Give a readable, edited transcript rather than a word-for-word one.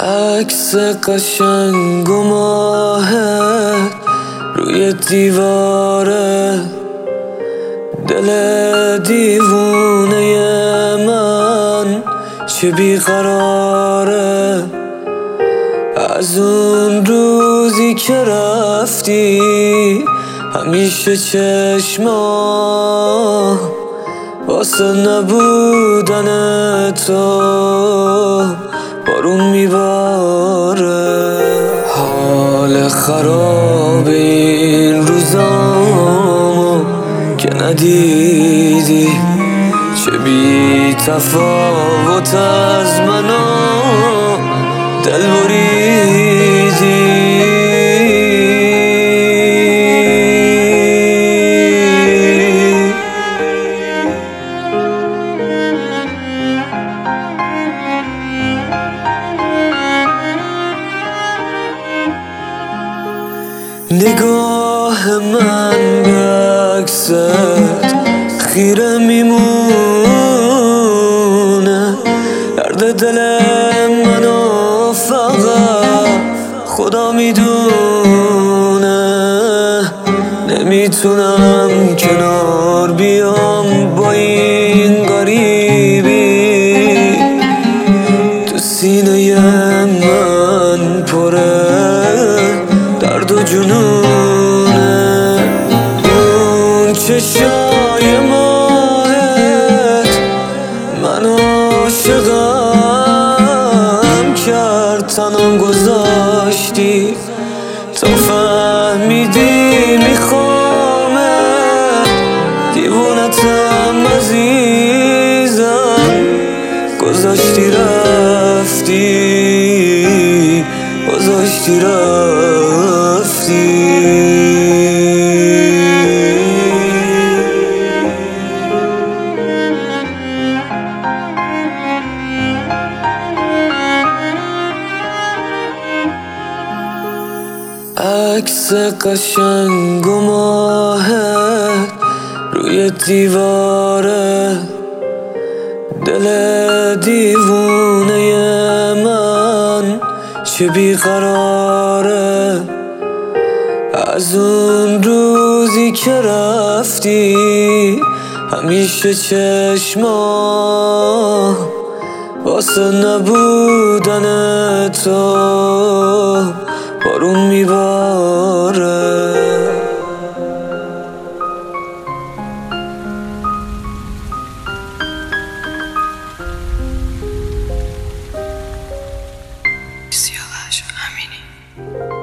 عکس قشنگ و ماهت روی دیواره، دل دیوونه من چه بیقراره. از اون روزی که رفتی همیشه چشمام واسه نبودن تو بارون میباره. حال خراب این روزامو که ندیدی، چه بی تفاوت از منو دل بریدی. نگاه من به عکست خیره میمونه، درد دل منو فقط خدا میدونه. نمیتونم کنار بیام با این غریبی، تو سینه من پره درد و جنونه. اون چشای ماهت من عاشقم کرد، تنم گذاشتی تا فهمیدی میخوامت. دیوونتم عزیزم، گذاشتی رفتی، گذاشتی رفتی. عکس قشنگ و ماهت روی دیواره، دل دیوونه من چه بیقراره. از اون روزی که رفتی همیشه چشمام واسه نبودن تو بارون میباره. سیاوش امینی.